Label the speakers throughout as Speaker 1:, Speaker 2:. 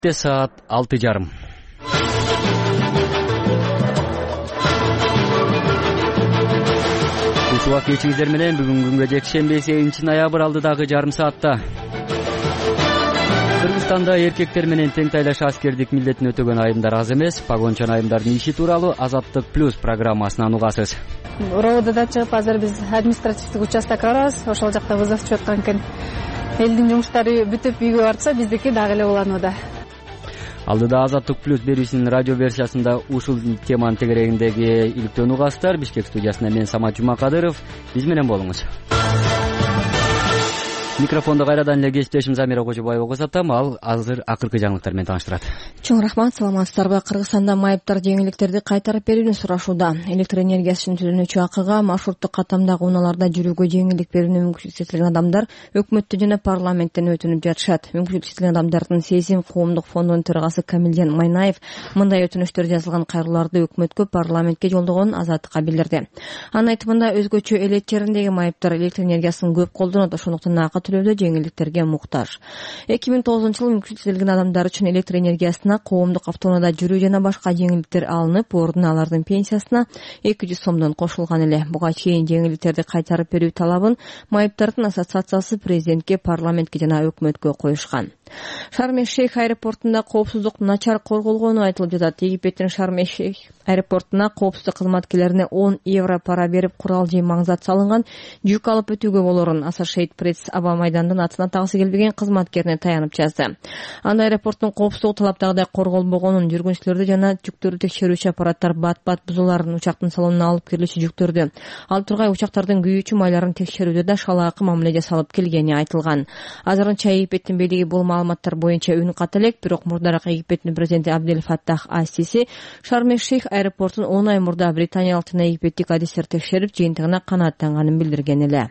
Speaker 1: Кентте саат 6:30. Ушул кечиңиздер менен бүгүн күнгө жекшемби 8-ноябрь алдыдагы жарым саатта Кыргызстанда эркектер менен тең тайлаш аскердик милдетин өтөгөн айымдар аз эмес. Погончан айымдардын иши тууралуу Азаттык плюс программасынан угасыз.
Speaker 2: РОВДдан чыгып азыр биз административдик участокко барабыз. Ошол жакта вызов түшүп аткан экен. Элдин жумуштары бүтүп үйгө барса, биздики дагы эле уланууда.
Speaker 1: Алдыда Азаттык плюс берүүсүнүн радио версиясында ушул теманын тегерегиндеги иликтөөнү угасыздар. Бишкек студиясында мен Самат Жумакадыров. Биз менен болуңуз. Микрофондо кайрадан эле кесиптешим Замира Кожобаева козотом. Ал азыр акыркы жаңылыктар менен тааныштырат.
Speaker 3: Чоң рахмат, саламатсыздарбы? Кыргызстанда майыптар жеңилдиктерди кайтарып берүүнү сурашууда. Электр энергиясы үчүн төлөнүүчү акыга маршруттук каттамдагы унааларда жүрүүгө жеңилдик берүүнү мүмкүнчүлүк чечилген адамдар өкмөттөн жана парламенттен өтүнүп жатышат. Мүмкүнчүлүк чечилген адамдардын Сезим коомдук фондунун төрагасы Камилжан Майнаев мындай өтүнүчтөр жазылган кайрылууларды өкмөткө, парламентке жолдогонун Азаттыкка билдирди. Анын айтымында өзгөчө элет жериндеги майыптар электр энергиясын көп колдонот, ошондуктан акы төлөөдө жеңилдиктерге муктаж. 2009-жылы мүмкүнчүлүк чечилген адамдар үчүн электр энергиясына, коомдук автоунаада жүрүү жана башка жеңилдиктер алынып, ордуна алардын пенсиясына 200 сомдон кошулган эле. Буга чейин жеңилдиктерди кайтарып берүү талабын майыптардын ассоциациясы президентке, парламентке жана өкмөткө коюшкан. Шарм-эль-Шейх аэропортунда коопсуздук начар корголгону айтылып жатат. Египеттин Шарм-эль-Шейх аэропортуна коопсуздук кызматкерлерине 10 евро пара берип курал же маңзат салынган жүк алып өтүүгө болорун Associated Press Аба майдандын атын атагысы келбеген кызматкерине таянып жазды. Анда аэропорттун коопсуздугу талаптагыдай корголбогонун, жүргүнчүлөрдү жана жүктөрдү текшерүүчү аппараттар бат-бат бузууларын, учактын салонуна алып кирилүүчү жүктөрдү, алып тургай учактардын күйүүчү майларын текшерүүдө да шалаакы мамиле жасалып келгени айтылган. Азырынча Египеттин бийлиги бул маалыматтар боюнча үн ката элек, бирок мурдараак Египеттин президенти Абдель Фаттах ас-Сиси Шарм-эль-Шейх аэропортун 10 ай мурда британиялык жана египеттик адистер текшерип, жыйынтыгына канааттанганын билдирген эле.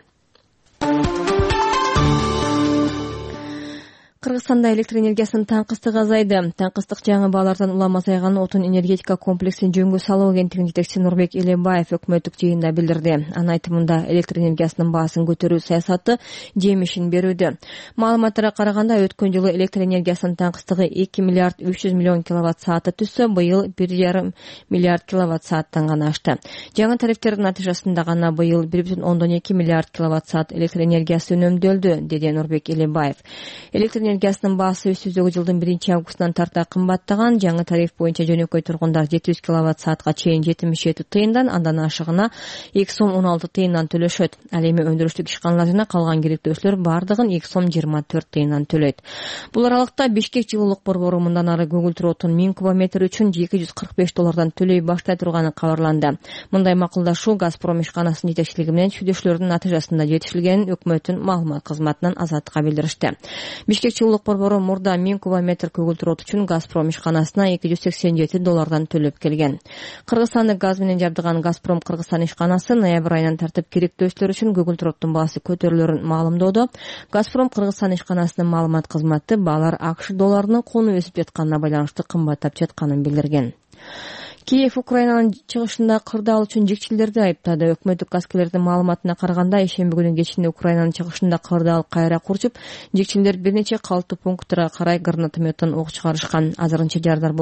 Speaker 3: Кыргызстанда электр энергиясынын таңкыстыгы азайды. Таңкыстык жаңы баалардан улам азайган отун энергетика комплексин жөнгө салуу агенттигинин жетекчиси Нурбек Элебаев өкмөттүк жыйында билдирди. Анын айтымында электр энергиясынын баасын көтөрүү саясаты жемишин берүүдө. Маалыматтарга караганда өткөн жылы электр энергиясынын таңкыстыгы 2 миллиард 300 миллион киловатт саатты түзсө, быйыл 1,5 миллиард киловатт сааттан гана ашты. Жаңы тарифтердин натыйжасында гана быйыл 1,2 миллиард киловатт саат электр энергиясы үнөмдөлдү, деди Нурбек Элебаев. Электр энергиясынын баасы өсүүсү жылдын 1-августунан тарта кымбаттаган. Жаңы тариф боюнча жөнөкөй тургундар 700 киловатт саатка чейин 77 тыйындан, андан ашыгына 2 сом 16 тыйындан төлөшөт. Ал эми өндүрүштүк ишканалар жана калган керектөөчүлөр бардыгын 2 сом 24 тыйындан төлөйт. Бул аралыкта Бишкек жылуулук борбору мындан ары көгүлтүр отун 1000 кубометр үчүн $245 төлөй баштай турганы кабарланды. Мындай макулдашуу Газпром ишканасынын жетекчилиги менен сүйлөшүүлөрдүн натыйжасында жетишилгенин өкмөттүн маалымат кызматынан Азаттыкка билдиришти. Бишкек жылуулук борбору мурда 1000 кубометр көгүлтүр от үчүн Газпром ишканасына $287 төлөп келген. Кыргызстанды газ менен жабдыган Газпром Кыргызстан ишканасы ноябрь айынан тартып керектөөчүлөр үчүн көгүлтүр оттун баасы көтөрүлөрүн маалымдоодо. Газпром Кыргызстан ишканасынын маалымат кызматы баалар АКШ долларынын кууну өсүп жатканына байланыштуу кымбаттап жатканын билдирген. Киев Украинанын чыгышында кырдаал үчүн жекчилерди айыптады. Өкмөттүк аскерлердин маалыматына караганда, ишемби күнү кечинде Украинанын чыгышында кырдаал кайра курчуп, жекчилер бир нече калыптуу пункттарга карай гранатометтон ок чыгарышкан. Азырынча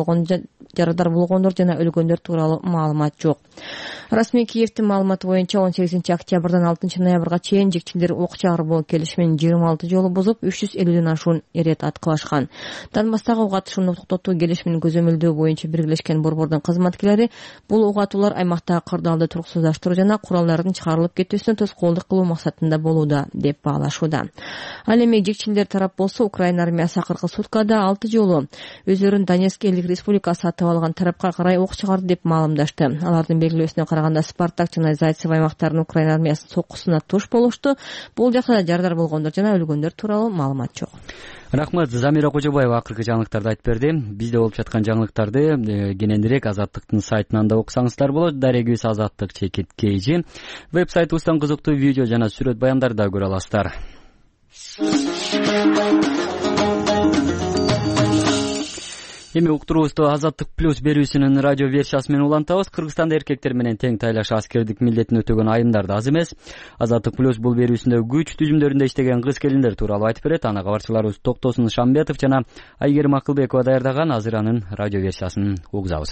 Speaker 3: жарадар болгондор жана өлгөндөр тууралуу маалымат жок. Расмий Киевдин маалыматы боюнча 18 октябрдан 6 ноябрга чейин жекчилер ок чыгаруу келишимин 26 жолу бузуп, 350ден ашуун эрет аткылашкан. Донбасстагы ок атышууну токтотуу келишимин көзөмөлдөө боюнча биргелешкен борбордун кызматкерлери бул ок атуулар аймактагы кырдаалды туруксуздаштыруу жана куралдардын чыгарылып кетүүсүнө тоскоолдук кылуу максатында болууда деп баалашууда. Ал эми жекчилер тарап болсо, Украина армиясы акыркы суткада 6 жолу өздөрүн Донецк элдик республикасы сатып алган тарапка карай ок чыгарды деп маалымдашты. Алардын белгилөөсүнө караганда Спартак жана Зайцево аймактарынын Украина армиясынын соккусуна туш болушту. Бул жакта жарадар болгондор жана өлгөндөр тууралуу маалымат жок.
Speaker 1: Рахмат, Замира Кожобаева акыркы жаңылыктарды айтып берди. Бизде болуп жаткан жаңылыктарды кененирээк Азаттыктын сайтынан да окусаңыздар болот. Дарегибиз Азаттык /KG. Веб-сайтыбыздан кызыктуу видео жана сүрөт баяндарды да көрө аласыздар. Эми уктуруубузду Азаттык плюс берүүсүнүн радио версиясы менен улантабыз. Кыргызстанда эркектер менен тең тайлаш аскердик милдетин өтөгөн айымдар да аз эмес. Азаттык плюс бул берүүсүндө күч түзүмдөрүндө иштеген кыз келиндер тууралуу айтып берет. Аны кабарчыларыбыз Токтосун Шамбетов жана Айгерим Акылбекова даярдаган. Азыр анын радио версиясын угузабыз.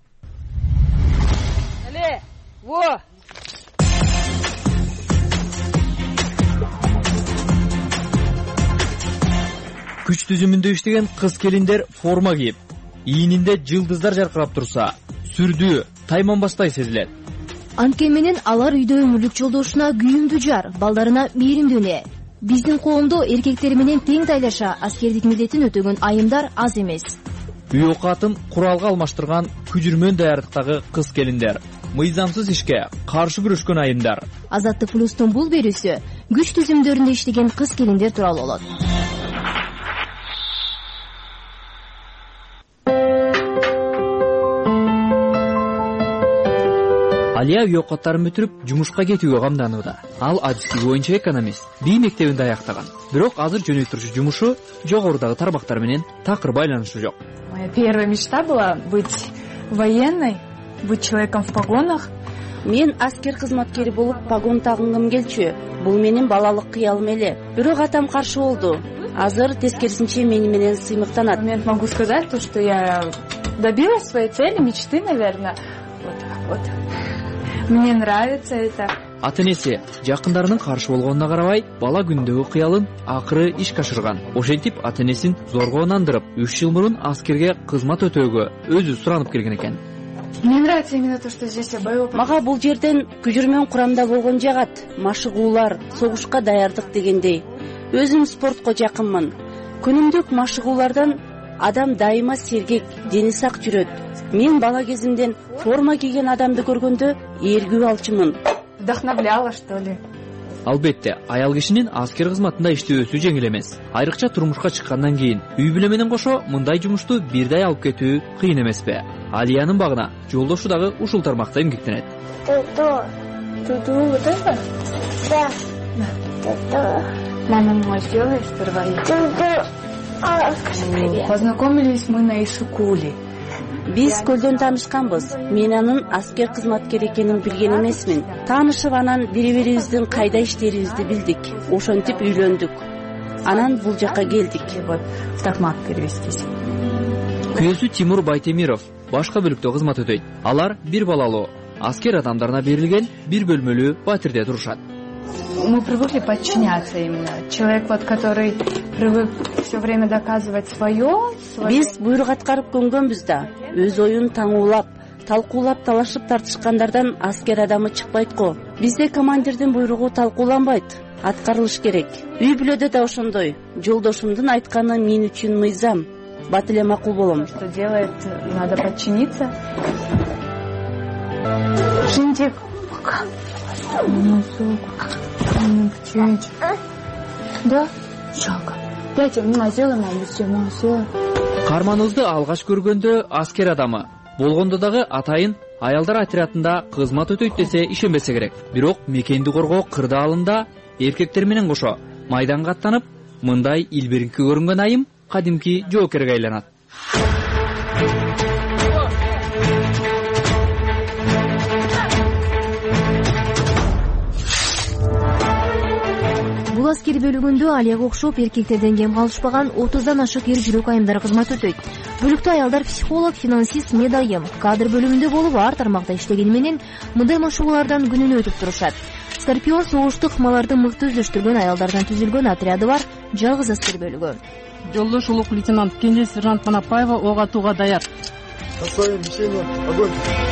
Speaker 4: Күч түзүмүндө иштеген кыз келиндер форма кийип, ийининде жылдыздар жаркырап турса, сүрдүү, тайманбастай сезилет.
Speaker 5: Анткени менен алар үйдө өмүрлүк жолдошуна күйүмдүү жар, балдарына мээримдүү эне. Биздин коомдо эркектер менен тең тайлаша аскердик милдетин өтөгөн айымдар аз эмес.
Speaker 4: Үй окатын куралга алмаштырган күжүрмөн даярдыктагы кыз келиндер, мыйзамсыз ишке каршы күрөшкөн айымдар.
Speaker 5: Азаттык плюстун бул берүүсү күч түзүмдөрүндө иштеген кыз келиндер тууралуу болот.
Speaker 4: Алия үй окаттарын бүтүрүп, жумушка кетүүгө камданууда. Ал адистиги боюнча экономист, бий мектебинде аяктаган. Бирок азыр жөнөттүрүүчү жумушу жогорудагы тармактар менен такыр байланышы жок.
Speaker 2: Моя первая мечта была быть военной, быть человеком в погонах.
Speaker 6: Мен аскер кызматкери болуп погон тагынгым келчү. Бул менин балалык кыялым эле. Бирок атам каршы болду. Азыр тескерисинче мени менен сыймыктанат.
Speaker 2: Я могу сказать то, что я добилась своей цели, мечты, наверное. Вот так вот. Мне нравится это.
Speaker 4: Ата-энеси жакындарынын каршы болгонуна карабай, бала күндөгү кыялын акыры ишке ашырган. Ошентип ата-энесин зорго нандырып, 3 жыл мурун аскерге кызмат өтөөгө өзү суранып келген экен.
Speaker 2: Мне нравится именно то, что здесь я боюсь.
Speaker 6: Мага бул жерден күжүрмөн курамда болгон жагат, машыгуулар, согушка даярдык дегендей. Өзүм спортко жакынмын. Күнүмдүк машыгуулардан адам дайыма сергек, дени сак жүрөт. Мен бала кезимден форма кийген адамды көргөндө эргүү алчумун.
Speaker 2: Вдохновляла, что ли?
Speaker 4: Албетте, аял кишинин аскер кызматында иштөөсү жеңил эмес. Айрыкча турмушка чыккандан кийин үй бүлө менен кошо мындай жумушту бирдей алып кетүү кыйын эмеспи? Алиянын багына жолдошу дагы ушул тармакта эмгектенет.
Speaker 2: Туду вот это? Да. Мама, мой, сделай сперва. Скажи привет. Познакомились мы на Исукуле.
Speaker 6: Биз көлдөн таанышканбыз. Мен анын аскер кызматкер экенин билген эмесмин. Таанышып анан бири-бирибиздин кайда иштерибизди билдик. Ошентип үйлөндүк. Анан бул жакка келдик.
Speaker 2: В Токмак перевестись.
Speaker 4: Күйөөсү Тимур Байтемиров башка бөлүктө кызмат өтөйт. Алар бир балалуу, аскер адамдарына берилген бир бөлмөлүү батирде турушат.
Speaker 2: Мы привыкли подчиняться именно. Человек, вот, который привык все время доказывать свое.
Speaker 6: Биз буйрук аткарып көнгөнбүз да. Өз оюн таңуулап, талкуулап, талашып тартышкандардан аскер адамы чыкпайт го. Бизде командирдин буйругу талкууланбайт, аткарылыш керек. Үй бүлөдө да ошондой. Жолдошумдун айтканы мен үчүн мыйзам. Бат эле макул болом.
Speaker 2: Что делает, надо подчиниться. Шинтик. Да? Шага. Дайте, мама, сделай, мама, все, мама, все.
Speaker 4: Карманыбызды алгаш көргөндө аскер адамы, болгондо дагы атайын аялдар отрядында кызмат өтөйт десе ишенбесе керек. Бирок мекенди коргоо кырдаалында эркектер менен кошо майданга аттанып, мындай илбиринки көрүнгөн айым кадимки жоокерге айланат.
Speaker 5: Бул аскер бөлүгүндө Алияга окшоп эркектерден кем калышпаган 30дан ашык эр жүрөк айымдар кызмат өтөйт. Бөлүктө аялдар психолог, финансист, медайым, кадр бөлүмүндө болуп ар тармакта иштегени менен мындай машыгуулардан күнүнө өтүп турушат. Скорпион согуштук маларды мыкты өздөштүргөн аялдардан түзүлгөн отряды бар жалгыз аскер бөлүгү.
Speaker 7: Жолдош улук лейтенант Кенже сержант Манапаева ок атууга даяр.
Speaker 8: Поставим мишени, огонь.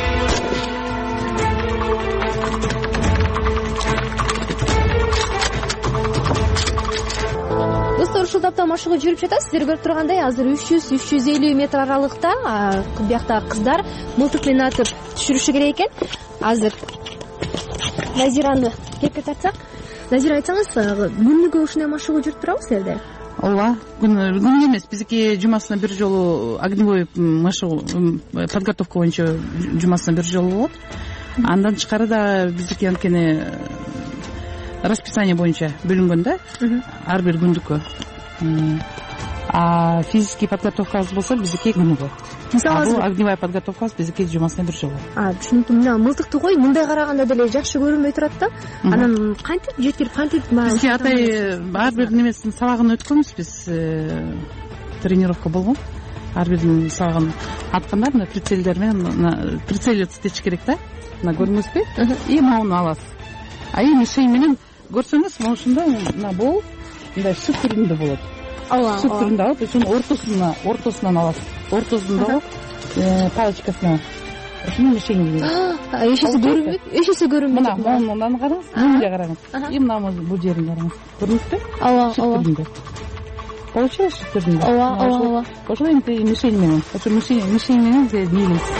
Speaker 5: Достор, ушул тапта машыгуу жүрүп жатат. Сиздер көрүп тургандай, азыр 300-350 метр аралыкта биякта кыздар мылтык менен атып түшүрүшү керек экен. Азыр Назираны кепке тартсак. Назира, айтсаңыз, күнүгө ушундай машыгуу жүрүп турабы силерде?
Speaker 7: Ооба, күнүгө эмес, биздики жумасына бир жолу огневой машыгуу подготовка боюнча жумасына бир жолу болот. Андан тышкары да биздики анткени расписание боюнча бөлүнгөн да, ар бир күндүккө. А физический подготовкабыз болсо биздики күнүгө.
Speaker 2: Мисалы
Speaker 7: бул огневая подготовкабыз биздики жумасына бир жолу.
Speaker 2: Түшүнүктүү. Мына мылтыкты кой, мындай караганда деле жакшы көрүнбөй турат да. Анан кантип жеткирип
Speaker 7: бизге атай ар бир немесин сабагын өткөнбүз биз. Тренировка болгон. Ар биринин сабагын атканда мына прицелдер менен прицелиться этиш керек да. Мына көрүңүзбү? И мауну аласыз. А мишень менен көрсөңүз, могу ушундай мына бол мындай шык түрүндө болот. Шык түрүндө алып, ошонун ортосунан аласыз. Ортосундагы палочкасына. Ушуну мишень дейт.
Speaker 2: Эшесе көрүнбөйт.
Speaker 7: Мына караңыз, мындай караңыз. И мына бул жерин караңыз. Көрүнүптү? Ооба. Получилось шык түрүндө?
Speaker 2: Ооба.
Speaker 7: Ошол энди мишень менен. Ошо мишень менен бийлейсиз.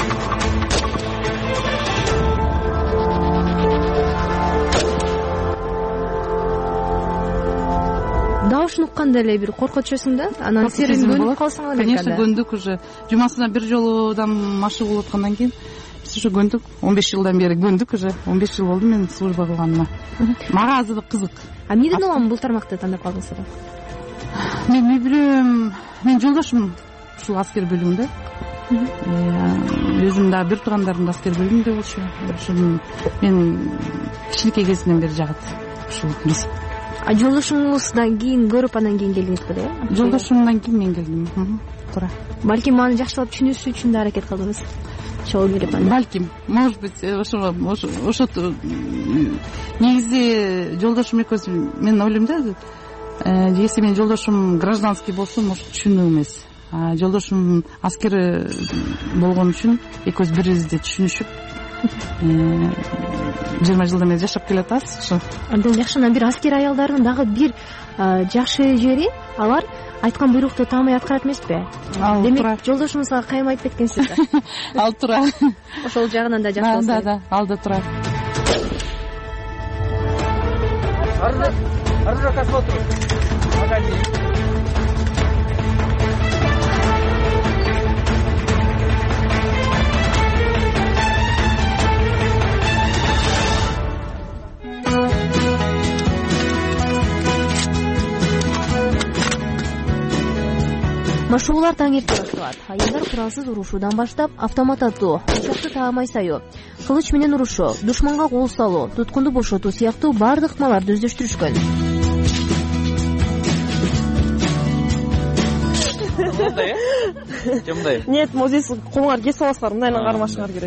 Speaker 2: Дауышын укканда эле бир коркуп түшөсүң да. Анан сен көнүп калсаң,
Speaker 7: конечно, көндүк уже. Жумасына бир жолудан машык болуп аткандан кийин биз уже көндүк. 15 жылдан бери көндүк уже. 15 жыл болду мен служба кылганыма. Мага азыр кызык.
Speaker 2: А эмнеден улам бул тармакты тандап калдыңыз?
Speaker 7: Мен не билем, мен жолдошум ушул аскер бөлүмүндө. Өзүм да бир туугандарым да аскер бөлүмүндө болчу. Ушун мен кичинекей кезинен бери жагат ушул биз.
Speaker 2: А жолдошуңуздан кийин көрүп анан кийин келдиңиз беле?
Speaker 7: Жолдошумдан кийин мен келдим. Туура.
Speaker 2: Балким аны жакшылап түшүнүшү үчүн да аракет кылдыңыз. Чогуу келип анда.
Speaker 7: Балким, может быть, ошо негизи жолдошум экөөбүз мен ойлойм да, если менин жолдошум гражданский болсо, может түшүнүү эмес. Жолдошум аскер болгон үчүн экөөбүз бири бирибизди түшүнүшүп 20 жылдан бери жашап келатабыз ошо.
Speaker 2: Андан жакшы. Анан бир аскер аялдардын дагы бир жакшы жери, алар айткан буйрукту таамай аткарат эмеспи? Демек, жолдошуңузга кайым айтып кеткенсиз да.
Speaker 7: Ал туура.
Speaker 2: Ошол жагынан да жакшы болсо.
Speaker 7: Да, ал да туура.
Speaker 4: Оружие к осмотру.
Speaker 5: Машыгуулар таң эрте башталат. Аялдар куралсыз урушуудан баштап автомат атуу, пычакты таамай саюу, кылыч менен урушуу, душманга кол салуу, туткунду бошотуу сыяктуу бардык ыкмаларды өздөштүрүшкөн.
Speaker 9: Нет, могу здесь колуңар кесип аласыңар, мындайынан кармашыңар керек.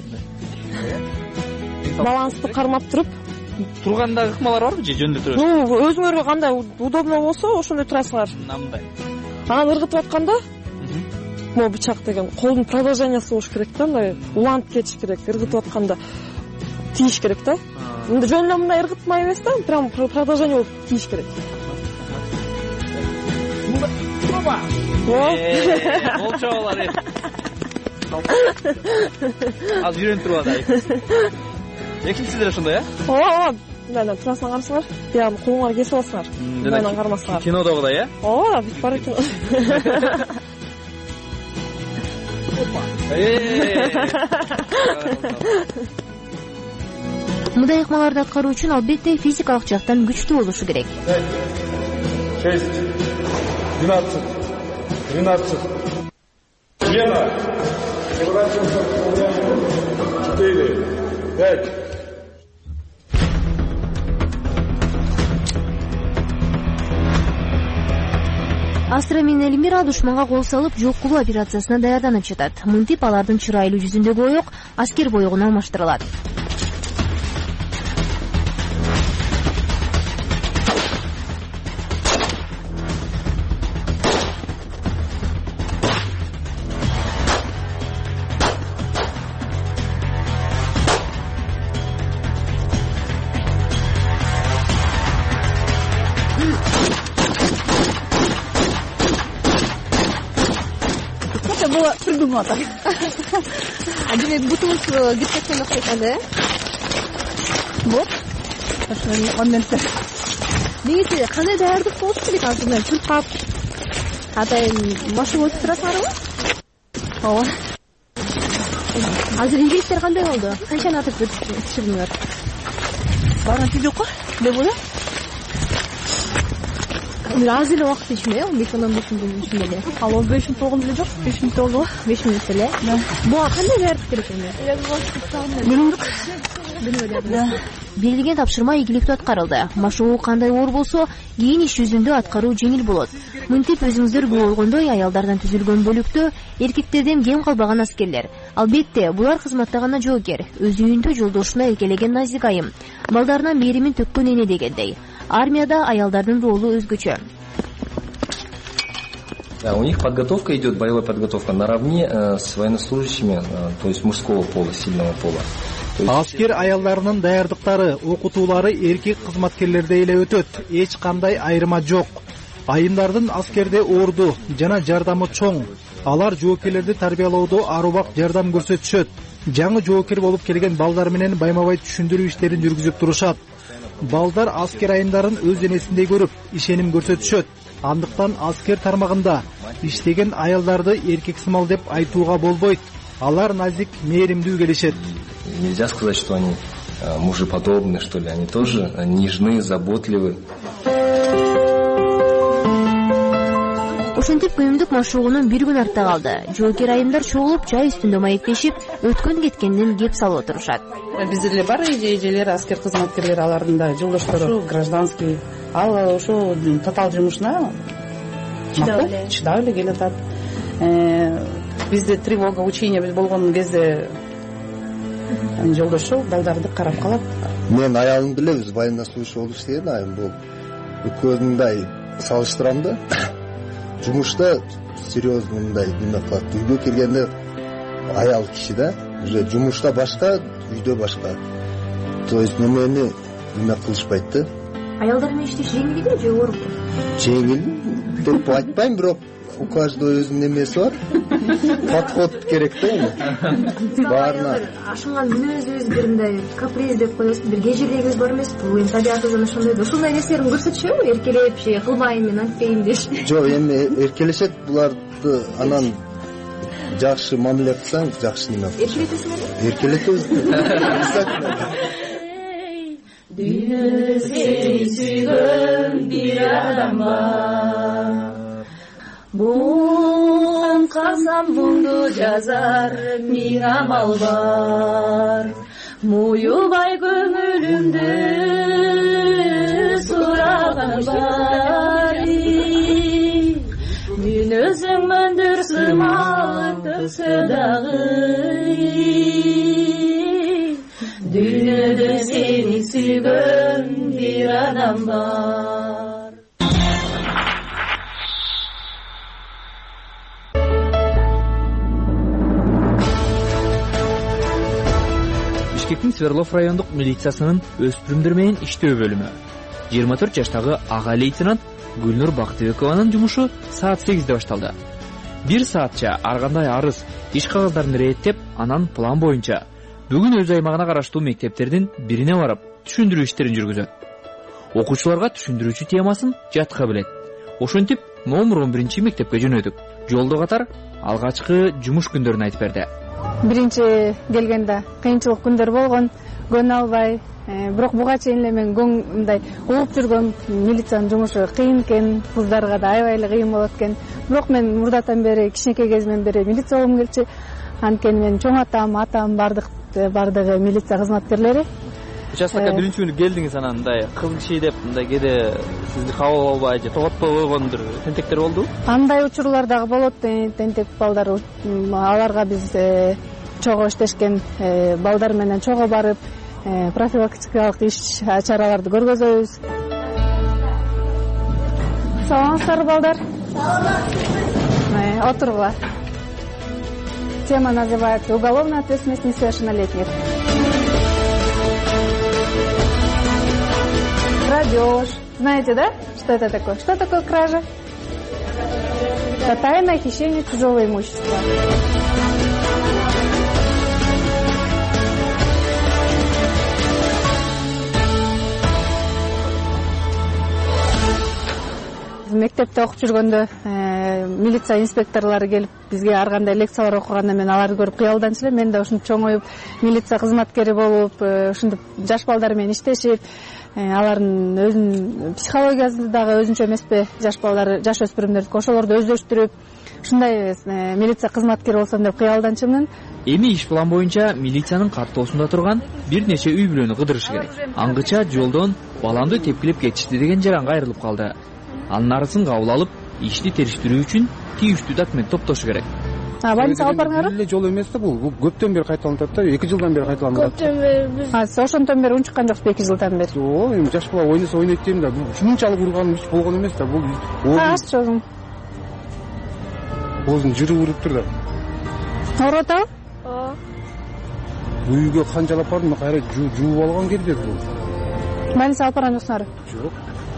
Speaker 9: Балансты кармап туруп.
Speaker 4: Тургандагы ыкмалар барбы же жөндөп турасыз?
Speaker 9: Ну, өзүңөргө кандай удобно болсо, ошондой турасыңар.
Speaker 4: Мындай.
Speaker 9: Анан ыргытып атканда, могу бычак деген колдун продолжениясы болуш керек да, мындай уланып кетиш керек, ыргытып атканда тийиш керек да. Мындай жөн эле мындай ыргытмай эмес да, прям продолжение болуп тийиш керек.
Speaker 4: Оба. Болчу алар. Азыр жүрүн туруп атат. Экинчисиде ошондой,
Speaker 9: Ооба. Мындан турасыңар карасыңар, биягы колуңар кесип аласыңар. Мындан кармасыңар.
Speaker 4: Кинодогудай,
Speaker 9: Ооба, бүт бар экен.
Speaker 5: Мындай ыкмаларды аткаруу үчүн албетте физикалык жактан күчтүү болушу керек.
Speaker 8: 6, 12, 13. Смена. 4, 5.
Speaker 5: Астра менен Эльмира душманга кол салып жок кылуу операциясына даярданып жатат. Мынтип алардын чырайлуу жүзүндөгү оек аскер боегуна алмаштырылат.
Speaker 2: Было придумано так. А демек бутумуз кеткен окшойт да? Вот. Ошол моментте. Негизи кандай даярдык болуш керек азыр менен чуркап. Атайын машык өтүп турасыңарбы? Ооба. Азыр ийгиликтер кандай болду? Канчаны атып түшүрдүңөр? Баарына тийип жокпу? Деп ойлойм. бир аз эле убакыт ичмей 15-15 мүнөттүн ичинде эле. Ал 15 мүнөт болгон деле жок, 5 мүнөт болду. 5 мүнөт эле. Буга кандай даярдык керек эми? Билбедим.
Speaker 5: Берилген тапшырма ийгиликтүү аткарылды. Машыгуу кандай оор болсо, кийин иш жүзүндө аткаруу жеңил болот. Мынтип өзүңүздөр көрүп болгондой аялдардан түзүлгөн бөлүктө эркектерден кем калбаган аскерлер. Албетте, булар кызматта гана жоокер, өз үйүндө жолдошуна эркелеген назик айым, балдарына мээримин төккөн эне дегендей. Армияда аялдардын ролу өзгөчө.
Speaker 10: У них подготовка идет, боевая подготовка наравне с военнослужащими, то есть мужского пола, сильного пола.
Speaker 11: Аскер аялдарынын даярдыктары, окутуулары эркек кызматкерлердей эле өтөт. Эч кандай айырма жок. Айымдардын аскерде орду жана жардамы чоң. Алар жоокерлерди тарбиялоодо арубак жардам көрсөтүшөт. Жаңы жоокер болуп келген балдар менен байма-бай түшүндүрүү иштерин жүргүзүп турушат. Балдар аскер айымдарын өз энесиндей көрүп, ишеним көрсөтүшөт. Андыктан аскер тармагында иштеген аялдарды эркексымал деп айтууга болбойт. Алар назик, мээримдүү келишет.
Speaker 10: Нельзя сказать, что они мужеподобны, что ли. Они тоже нежны, заботливы.
Speaker 5: Ошентип күнүмдүк машыгуунун бир күн артта калды. Жоокер айымдар чогулуп чай үстүндө маектешип, өткөн кеткенден кеп салып отурушат.
Speaker 6: Бизде эле бар эжелер, аскер кызматкерлери, алардын да жолдоштору гражданский. Ал ошо татаал жумушуна чыдап эле келатат. Бизде тревога, учение болгон кезде жолдошу балдарды карап калат.
Speaker 12: Мен аялым билебиз, военнослужащий болуп иштеген айым бул. Экөөсүн мындай салыштырам да. Жумушта серьезный мындай неме кылат. Үйгө келгенде аял киши да, уже жумушта башка, үйдө башка. То есть неме кылышпайт да.
Speaker 2: Аялдар менен иштеш жеңилби же оорбу?
Speaker 12: Жеңил деп айтпайм, бирок у каждого өзүнүн немеси бар. Подход керек да эми. Баарына
Speaker 2: ашынган мүнөзүбүз бир мындай каприз деп коебуз, бир кежирдегибиз бар эмес, бул эми табиятыбыздан ошондой. Ушундай нерселерин көрсөтүшөбү, эркелеп же кылбайм мен, антпейм деш.
Speaker 12: Жок, эми эркелешет, буларды анан жакшы мамиле кылсаң, жакшы неме кылат.
Speaker 2: Эркелетесиңерби?
Speaker 12: Эркелетебиз.
Speaker 13: Дүйнөдө сени сүйгөн бир адам бар. Бун казам муңду жазар миң амал бар. Муюбай көңүлүмдү сураган бар. Мен өзүң мөндүр сымал төксө дагы. Дүйнөдө сени сүйгөн бир адам бар.
Speaker 4: Бишкектин Свердлов райондук милициясынын өспүрүмдөр менен иштөө бөлүмү. 24 жаштагы ага лейтенант Гүлнур Бактыбекованын жумушу саат 8де башталды. 1 саатча ар кандай арыз, иш кагаздарын реттеп, анан план боюнча бүгүн өз аймагына караштуу мектептердин бирине барып, түшүндүрүү иштерин жүргүзөт. Окуучуларга түшүндүрүүчү темасын жатка билет. Ошентип, номер 11 мектепке жөнөдүк. Жолдо катар алгачкы жумуш күндөрүн айтып берди.
Speaker 14: Биринчи келгенде кыйынчылык күндөр болгон, көнө албай, бирок буга чейин эле мен мындай угуп жүргөм, милициянын жумушу кыйын экен, кыздарга да аябай эле кыйын болот экен. Бирок мен мурдатан бери, кичинекей кезимден бери милиция болгум келчү. Анткени мен чоң атам бардыгы милиция кызматкерлери.
Speaker 15: Участокко биринчи күнү келдиңиз, анан мындай кыз киши деп мындай кээде сизди кабыл албай же тоготпой койгон бир тентектер болду?
Speaker 14: Андай учурлар дагы болот, тентек балдар. Аларга биз чого иштешкен балдар менен чого барып, профилактикалык иш чараларды көргөзөбүз. Саламатсыздар балдар? Саламатсызбы. Отургула. Тема называется «Уголовная ответственность несовершеннолетних». Крадеж. Знаете, да, что это такое? Что такое кража? Это тайное хищение чужого имущества. Мектепте окуп жүргөндө милиция инспекторлору келип бизге ар кандай лекциялар окуганда мен аларды көрүп кыялданчу элем. Мен да ушинтип чоңоюп, милиция кызматкери болуп, ушинтип жаш балдар менен иштешип, алардын өзүнүн психологиясы дагы өзүнчө эмеспи, жаш балдар, жаш өспүрүмдөрдүкү ошолорду өздөштүрүп ушундай милиция кызматкери болсом деп кыялданчымын.
Speaker 4: Эми иш план боюнча милициянын каттоосунда турган бир нече үй бүлөнү кыдырыш керек. Аңгыча жолдон баламды тепкилеп кетишти деген жаранга айрылып калды. Анын арызын кабыл алып, ишти териштирүү үчүн тийиштүү документ топтошу керек.
Speaker 14: Больницага алып барыңар?
Speaker 16: Эле жол эмес да бул көптөн бери кайталанып атат да, 2 жылдан бери кайталанып атат.
Speaker 9: Көптөн бери
Speaker 14: биз ошондон бери унчуккан жокпуз, 2 жылдан бери.
Speaker 16: Жок, эми жаш бала ойносо ойнойт дейм да, ушунчалык урганым эч болгон эмес да, бул
Speaker 14: ошо.
Speaker 16: Өзүн жүрүп уруп тур да.
Speaker 14: Ооруп атабы?
Speaker 16: Үйгө канчалап бардым, кайра жууп алган керек бул.
Speaker 14: Больницага алып барган жоксуңар?
Speaker 16: Жок.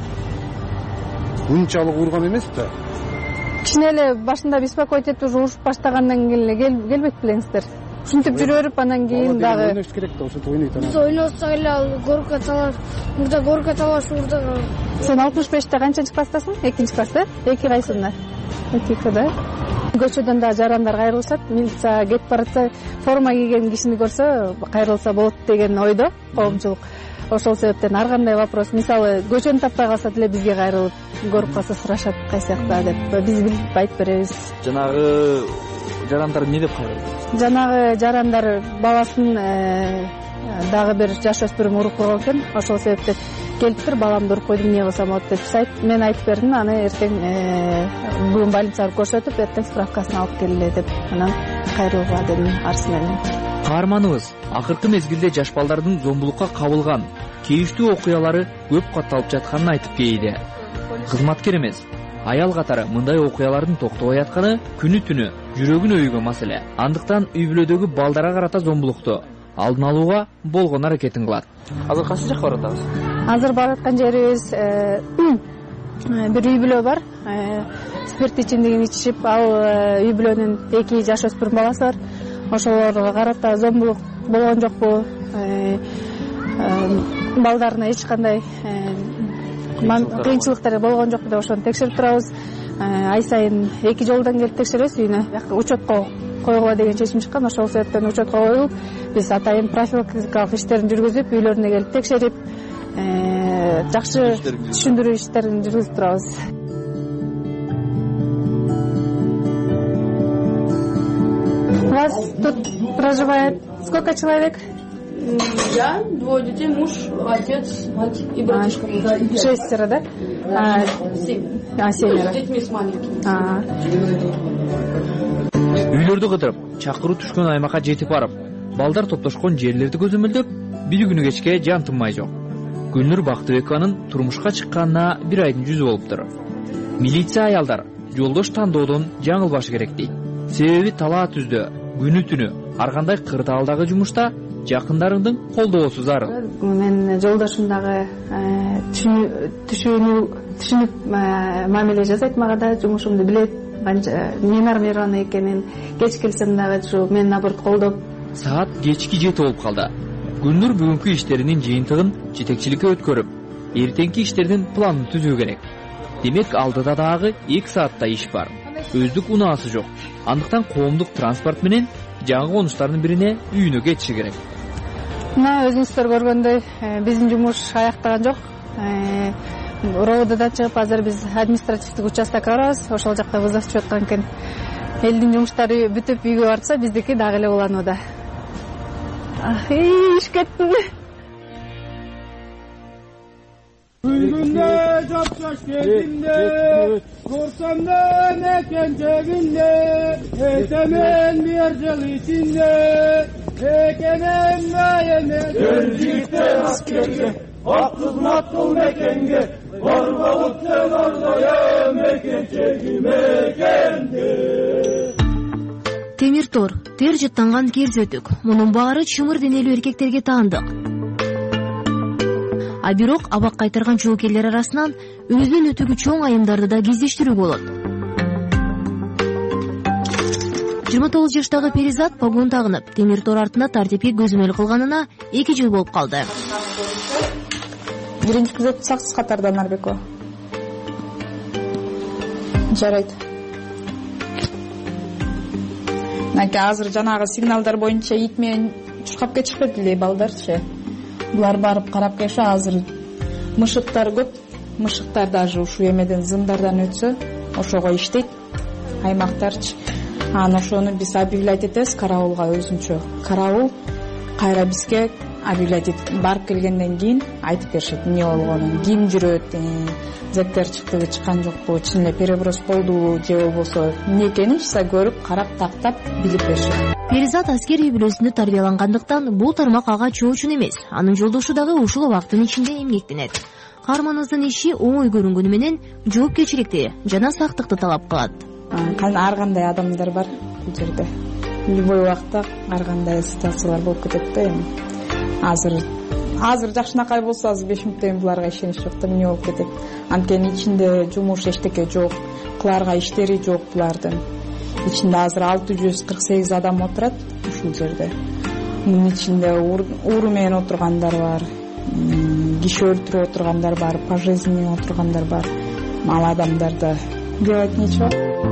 Speaker 16: Унчалык урган эмес да.
Speaker 14: Кичине эле башында беспокоить этип урушуп баштагандан кийин эле келбейт белеңиздер. Ушинтип жүрүп берип анан кийин дагы
Speaker 16: ойнош керек да, ошентип ойнойт анан.
Speaker 9: Биз ойносок эле ал горка талаш, мурда горка талаш урдаган.
Speaker 14: Сен 65-те канчанчы класстасың? 2-нчи класста? 2 кайсында? 2 да. Көчөдөн да жарандар кайрылышат, милиция кетип баратса, форма кийген кишини көрсө кайрылса болот деген ойдо, коомчулук. Ошол себептен ар кандай вопрос, мисалы көчөнү таппай калса деле бизге кайрылып, көрүп калса сурашат кайсыякта деп биз билип айтып беребиз.
Speaker 15: Жанагы жарандар эмне деп кайрылды?
Speaker 14: Жанагы жарандар баласын дагы бир жаш өспүрүм уруп койгон экен. Ошол себептен келиптир, баламды уруп койдум, эмне кылсам болот деп мен айтып бердим, аны эртең бүгүн больницага көрсөтүп, эртең справкасын алып келели деп анан кайрылууга дедим арыз менен.
Speaker 4: Каарманыбыз акыркы мезгилде жаш балдардын зомбулукка кабылган кейиштүү окуялары көп катталып жатканын айтып кейди. Кызматкер эмес, аял катары мындай окуялардын токтобой атканы күнү түнү жүрөгүн өйгөн маселе. Андыктан үй бүлөдөгү балдарга карата зомбулукту алдын алууга болгон аракетин кылат.
Speaker 15: Азыр кайсы жакка барып атабыз?
Speaker 14: Азыр барып аткан жерибиз бир үй бүлө бар. Спирт ичимдигин ичишип, ал үй бүлөнүн 2 жаш өспүрүм баласы бар. Ошолорго карата зомбулук болгон жокпу? Балдарына эч кандай кыйынчылыктар болгон жокпу деп ошону текшерип турабыз. Ай сайын 2 жолдон келип текшеребиз, үйүнө учетко койгула деген чечим чыккан. Ошол себептен учетко коюлуп, биз атайын профилактикалык иштерин жүргүзүп, үйлөрүнө келип текшерип, жакшы түшүндүрүү иштерин жүргүзүп турабыз. У вас тут проживает сколько человек?
Speaker 9: Я, 2 детей, муж, отец, мать и братишка.
Speaker 14: 6, да?
Speaker 9: 7.
Speaker 14: 7.
Speaker 9: С детьми с маленькими.
Speaker 4: Үйлөрдү кыдырып, чакыруу түшкөн аймакка жетип барып, балдар топтошкон жерлерди көзөмөлдөп, бир күнү кечке жан тынмай жок. Гүлнур Бактыбекованын турмушка чыкканына 1 айдын жүзү болуптур. Милиция аялдар жолдош тандоодон жаңылбашы керек дейт. Себеби талаа түздө, күнү түнү ар кандай кырдаалдагы жумушта жакындарыңдын колдоосу зарыл.
Speaker 14: Мен жолдошум дагы түшүнүп мамиле жасайт мага да, жумушумду билет, мен армированы экенин, кеч келсем дагы мени наоборот колдоп.
Speaker 4: Саат кечки 7 болуп калды. Гүлнур бүгүнкү иштеринин жыйынтыгын жетекчиликке өткөрүп, эртеңки иштердин планын түзүү керек. Демек алдыда дагы 2 саатта иш бар. Өздүк унаасы жок. Андыктан коомдук транспорт менен жаңы конуштардын бирине үйүнө кетиши керек.
Speaker 14: Мына өзүңүздөр көргөндөй, биздин жумуш аяктаган жок. РОВДдан чыгып, азыр биз административдик участокко барабыз. Ошол жакта вызов түшүп аткан экен. Элдин жумуштары бүтүп үйгө барса, биздики дагы эле уланууда. Иш кеттим.
Speaker 8: Günde çapçaş gezinde, korsamda meken cebinde, etemen bir yıl içinde, ekenem gayeme, döncükten askerge, aklına kıl mekenge, varbalıktan ardaya meken çegi mekende.
Speaker 5: Темир тор, тер жыттанган керзөтүк. Мунун баары чымыр денелүү эркектерге таандык. А бирок абак кайтарган жоокерлер арасынан өзүнүн өтөгү чоң айымдарды да кездештирүүгө болот. 29 жаштагы Перизат погон тагынып, темир тор артына тартипке көзөмөл кылганына 2 жыл болуп калды.
Speaker 17: Биринчи күзөт саксыз катарда Нарбекова. Жарайт. Азыр жанагы сигналдар боюнча ит менен чуркап кетишпеди эле балдарчы. Булар барып карап келиши, азыр мышыктар көп. Мышыктар даже ушул эмеден зымдардан өтсө ошого иштейт аймактарчы. Анан ошону биз объявлять этебиз караулга өзүнчө. Караул кайра бизге объявлять этип барып келгенден кийин айтып беришет эмне болгонун, ким жүрөт, зектер чыктыбы, чыккан жокпу, чын эле переброс болдубу же болбосо эмне экенин чыса көрүп, карап, тактап билип беришет.
Speaker 5: Перизат аскер үй бүлөсүндө тарбиялангандыктан бул тармак ага чоо үчүн эмес, анын жолдошу дагы ушул убакыттын ичинде эмгектенет. Каарманыбыздын иши оңой көрүнгөнү менен жоопкерчиликти жана сактыкты талап кылат.
Speaker 17: Ар кандай адамдар бар бул жерде. Любой убакта ар кандай ситуациялар болуп кетет да эми. Азыр жакшынакай болсо азыр 5 мүнөттөн буларга ишенич жок да эмне болуп кетет. Анткени ичинде жумуш эчтеке жок, кыларга иштери жок булардын. Ичинде азыр 648 адам отурат ушул жерде. Мунун ичинде ууру менен отургандар бар, киши өлтүрүп отургандар бар, пожизненный отургандар бар. Ал адамдарда делать нечего.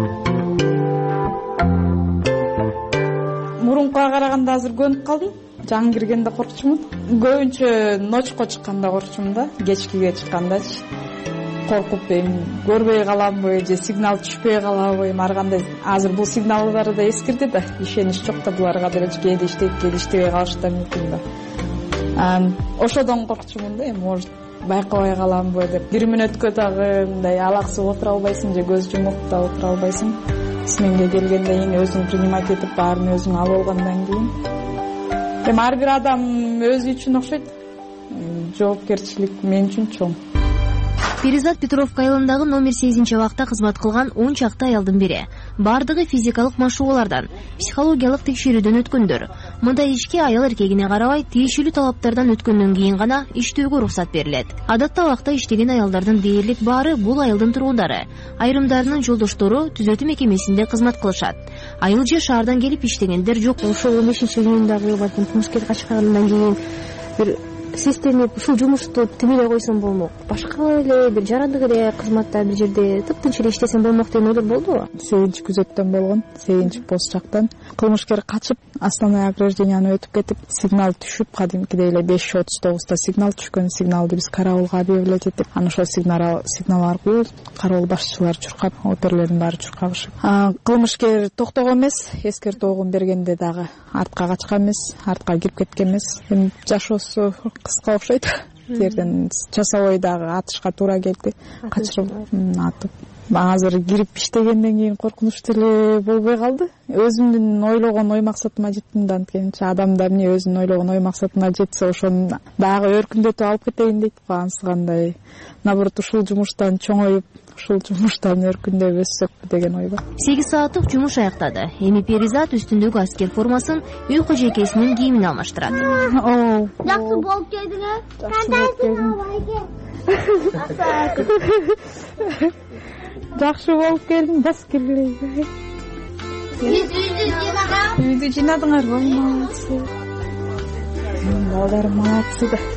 Speaker 17: Мурункуга караганда азыр көнүп калдым. Жаңы киргенде коркчумун. Көбүнчө ночко чыкканда коркчумун да, кечкиге чыккандачы. Коркуп көрбөй каламбы же сигнал түшпөй калабы, ар кандай. Азыр бул сигналдары да эскирди да, ишенич жок да буларга деле кээде иштейт, кээде иштебей калышы да мүмкүн да. Ошодон коркчумун да, может байкабай каламбы деп. 1 мүнөткө дагы мындай алаксып отура албайсың же көз жумуп да отура албайсың. Сменге келгенден кийин өзүң принимать этип баарын өзүң алып алгандан кийин эми ар бир адам өзү үчүн окшойт. Жоопкерчилик мен үчүн чоң.
Speaker 5: Перизат Петровка айылындагы номер 8-абакта кызмат кылган 10 чакты аялдын бири. Бардыгы физикалык машыгуулардан, психологиялык текшерүүдөн өткөндөр. Мындай ишке аял эркегине карабай тиешелүү талаптардан өткөндөн кийин гана иштөөгө уруксат берилет. Адатта абакта иштеген аялдардын дээрлик баары бул айылдын тургундары. Айрымдарынын жолдоштору түзөтүү мекемесинде кызмат кылышат. Айыл же шаардан келип иштегендер жок.
Speaker 2: Ошол 15-июндагы балким турмушка качкандан кийин бир системип ушул жумушту тимелей койсом болмок. Башка эле бир жарандык эле кызматта бир жерде тыптынч эле иштесем болмок деген ойлор болдубу?
Speaker 17: 8-күзөттөн болгон, 8-пост жактан кылмышкер качып, основное огражденияны өтүп кетип, сигнал түшүп, кадимкидей эле 5:39 сигнал түшкөн. Сигналды биз караулга объявлять этип, анан ошол сигнал аркылуу караул башчылары чуркап, оперлердин баары чуркабышып. Кылмышкер токтогон эмес, эскертүү огун бергенде дагы артка качкан эмес, артка кирип кеткен эмес. Эми жашоосу кыска окшойт. Жерден часовой дагы атышка туура келди. Качырып атып. Азыр кирип иштегенден кийин коркунучтуу эле болбой калды. Өзүмдүн ойлогон ой максатыма жеттим да, анткени адамда эмне өзүнүн ойлогон ой максатына жетсе ошону дагы өркүндөтүп алып кетейин дейт го. Анысы кандай? Наоборот, ушул жумуштан чоңоюп, ушул жумуштан өркүндөп өссөкпү деген ой бар.
Speaker 5: 8 сааттык жумуш аяктады. Эми Перизат үстүндөгү аскер формасын үй кожойкесинин кийимине алмаштырат.
Speaker 2: Жакшы болуп келдиңер.
Speaker 17: Жакшы болуп келдиң, бас келбей. Үйдү жыйнадыңарбы? Молодцы. Балдар молодцы да.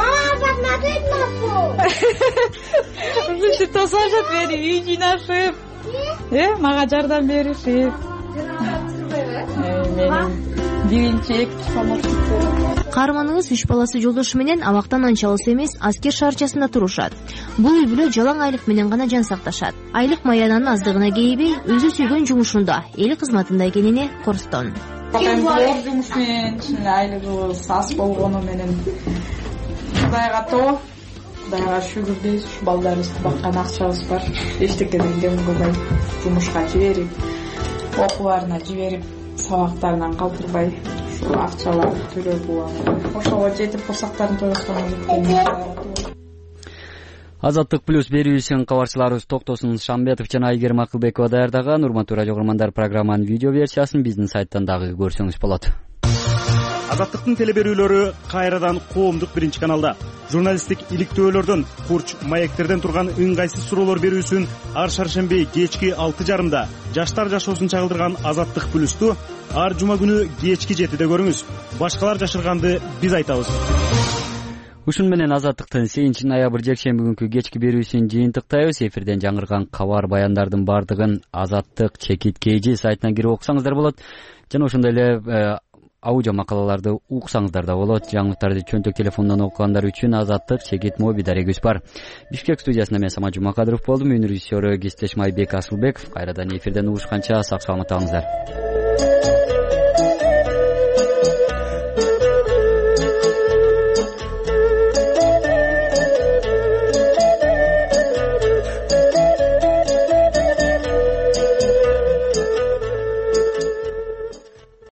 Speaker 17: Ушинтип тосажат бери, үй жыйнашып. Мага жардам беришип. Менин биринчи, экинчи помощница.
Speaker 5: Каарманыбыз 3 баласы жолдошу менен абактан анча алыс эмес аскер шаарчасында турушат. Бул үй бүлө жалаң айлык менен гана жан сакташат. Айлык маянанын аздыгына кейбей, өзү сүйгөн жумушунда, эл кызматында экенине корстон.
Speaker 17: Оор жумуш менен айлыгыбыз аз болгону менен Кудайга тоо, Кудайга шүгүр дейбиз. Ушу балдарыбызды баккан акчабыз бар. Эчтекеден кем кылбай, жумушка жиберип, окууларына жиберип, сабактарынан калтырбай, ушул акчаларды төлөп ошого жетип курсактарын тойлоткон.
Speaker 1: Азаттык плюс берүүсүн кабарчыларыбыз Токтосун Шамбетов жана Айгерим Акылбекова даярдаган. Урматтуу радио көрөрмандар, программанын видео версиясын биздин сайттан дагы көрсөңүз болот.
Speaker 18: Азаттыктын телеберүүлөрү кайрадан коомдук биринчи каналда. Журналисттик иликтөөлөрдөн, курч маектерден турган ыңгайсыз суроолор берүүсүн ар шаршемби кечки 6:30 жаштар жашоосун чагылдырган Азаттык плюсту ар жума күнү кечки 7:00 көрүңүз. Башкалар жашырганды биз айтабыз.
Speaker 1: Ушун менен Азаттыктын 8-ноябрь жекшемби күнкү кечки берүүсүн жыйынтыктайбыз. Эфирден жаңырган кабар баяндардын бардыгын Азаттык чекит KG сайтына кирип окусаңыздар болот. Жана ошондой эле аудио макалаларды уксаңыздар да болот. Жаңылыктарды чөнтөк телефондон окугандар үчүн Азаттык, Чекит, Моби дарегибиз бар. Бишкек студиясында мен Самат Жумакадыров болдум. Өнөр режиссеру кесиптешим Айбек Асылбеков. Кайрадан эфирден угушканча сак саламат калыңыздар.